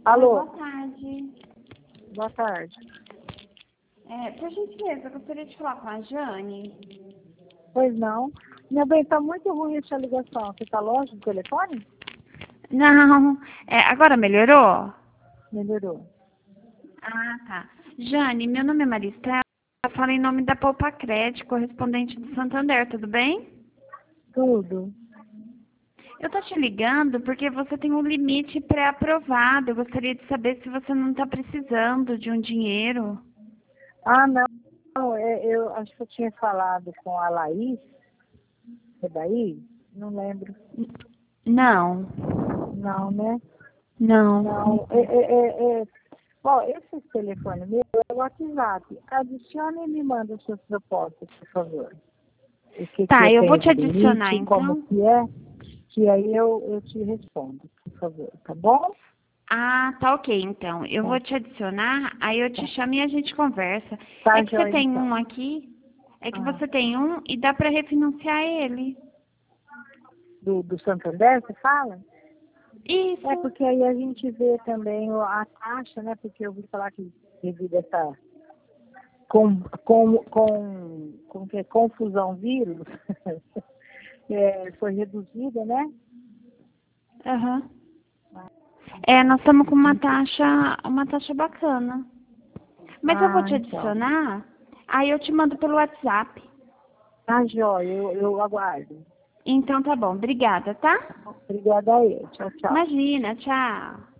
Alô? Boa tarde. Boa tarde. Por gentileza, eu gostaria de falar com a Jane. Pois não. Minha bem, tá muito ruim essa ligação. Você tá longe do telefone? Não, agora melhorou? Melhorou. Ah, tá. Jane, meu nome é Maristela, eu falo em nome da Poupa Crédito, correspondente do Santander, tudo bem? Tudo. Eu tô te ligando porque você tem um limite pré-aprovado. Eu gostaria de saber se você não está precisando de um dinheiro. Ah, não. Não, eu acho que eu tinha falado com a Laís. É daí? Não lembro. Não, Não, né? não. Não. Ó, esse telefone meu é o WhatsApp. Adicione e me manda suas propostas, por favor. O que Tá, eu eu vou tenho te de adicionar limite, como então. que aí eu te respondo, por favor. Tá bom? Ah, tá ok, então. Eu Tá. vou te adicionar, aí eu te Tá, chamo e a gente conversa. É tá que você joia, tem então. um aqui, é que Ah, você tem um e dá para refinanciar ele. do Santander, você fala? É, Isso. porque aí a gente vê também a taxa, né? Porque eu ouvi falar que devido a essa com que é confusão vírus, foi reduzida, né? Aham. Ah, Nós estamos com uma taxa bacana. Mas eu vou te então. adicionar, aí eu te mando pelo WhatsApp. Tá joia, eu aguardo. Então tá bom, obrigada, tá? Obrigada a ele. Tchau, tchau. Imagina, tchau.